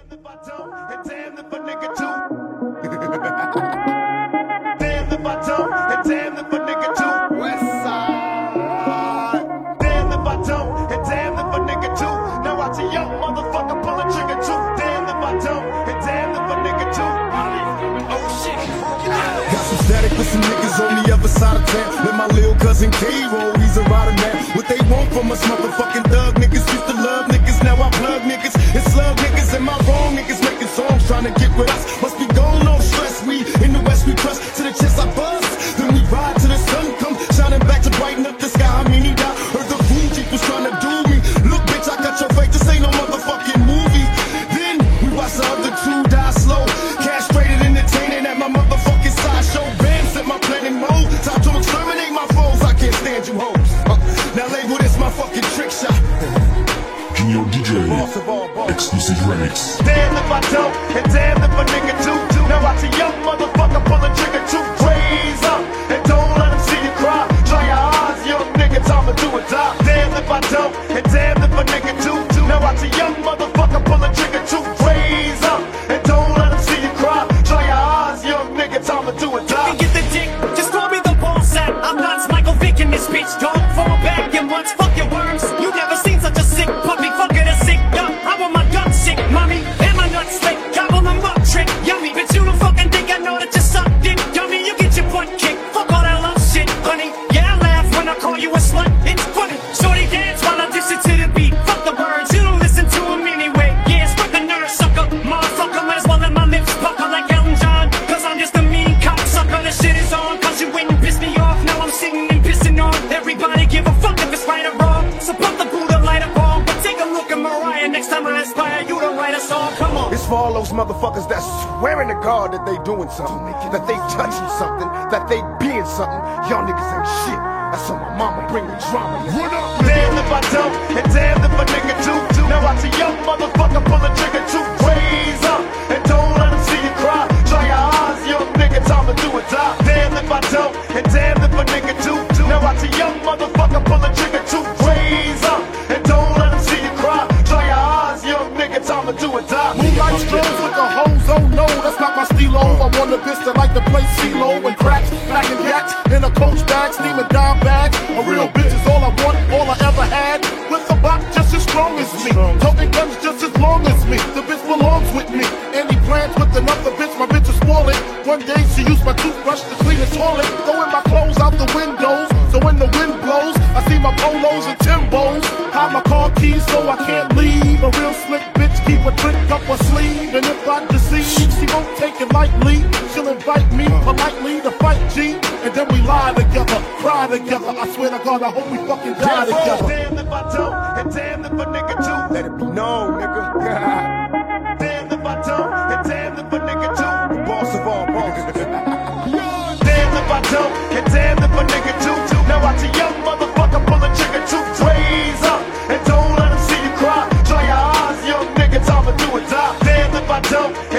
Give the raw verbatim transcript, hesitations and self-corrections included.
Damn if I don't, and damn if a nigga too. Damn if I don't, and damn if a nigga too. West side. Damn if I don't, and damn if a nigga too. Now watch a young motherfucker pull a trigger too. Damn if I don't, and damn if a nigga too. Oh shit. Got some static with some niggas on the other side of town. With my little cousin K-Roll, he's a rider now. What they want from us motherfucking thug niggas. Used to love niggas, now I plug niggas. And slug niggas, and my wrong niggas making songs trying to get with us. Must be going on stress, we in the west we trust. To the chest I bust, then we ride till the sun come shining back to brighten up the sky. I mean he died, heard the Fuji was trying to do me. Look bitch, I got your face, this ain't no motherfucking movie. Then we watch the other two die slow. Castrated, entertaining at my motherfucking sideshow. Bam, set my planning mode. Time to exterminate my foes, I can't stand you hoes. uh, Now label this my fucking trick shot. Junior D J, exclusive remix. Damn if I don't, and damn if a nigga too. Now watch a young motherfucker pull a trigger too. Raise up, and don't let him see you cry. Dry your eyes, young nigga, time to do or die. Damn if I don't, and damn if a nigga too. Now watch a young motherfucker pull a trigger too. Raise up, and don't let him see you cry. Dry your eyes, young nigga, time to do or die. Get the dick, just call me the ball sack. I'm not Michael Vick in this bitch. Don't fall back and once fuck your worms. You never seen such a sick puppy fucking a sick duck. I want my gut sick, mommy, and my nuts slick. Gobble them up, trick, yummy. Bitch, you don't fucking think I know that you suck dick, dummy. You get your butt kicked. Fuck all that love shit, honey. Yeah, I laugh when I call you a slut. It's funny. Shorty dance while I dish it to the beat. Fuck the words, you don't listen to them anyway. Yeah, spread the nerve, sucker. Motherfucker, might as well let my lips pucker like Elton John. Cause I'm just a mean cocksucker. The shit is on, cause you went and pissed me off. Now I'm sitting and pissing on everybody. Give a fuck if it's right or wrong. So pump the Buddha, light a bomb. But take a look at Mariah. Next time I inspire you to write a song. Come on. It's for all those motherfuckers that swearing to God that they doing something, that they touching something, that they being something. Y'all niggas ain't shit. That's on my mama, bring the drama. What up? Damn if I don't, and damn if a nigga too. Now watch a young motherfucker pull a trigger too. Raise up, and don't let him see you cry. Dry your eyes, young nigga, time to do or die. Damn if I don't, and damn if a nigga too. Now watch a young motherfucker pull a trigger too. Raise up, and don't let him see you cry. Dry your eyes, young nigga, time to do or die. Moonlight strolls with the hoes, oh no, that's not my stilo. I want a bitch that like to play CeeLo and cracks, packing yaks in a coach bag, steaming dime bags. A real bitch is all I want, all I ever had. With a box just as strong as me, toting guns just as long as me. The bitch belongs with me. Any plans with another bitch, my bitch is spoiling. One day she used my toothbrush to clean the toilet, throwing my clothes out the windows. So when the wind blows, I see my polos and Timbos. Hide my car keys so I can't leave. A real slick bitch keep a trick up her sleeve. And if I deceive, she won't take it lightly. She'll invite me politely to fight G. And then we lie together, cry together. I swear to God, I hope we fucking die together. Damn if I don't, and damn if a nigga too. Let it be known, nigga. Damn if I don't, and damn if a nigga too. The boss of all bosses. Damn if I don't, and damn if a nigga too. Now watch a young motherfucker pull a trigger too. Raise up, and don't let him see you cry. Dry your eyes, young nigga, time to do or die. Damn if I don't,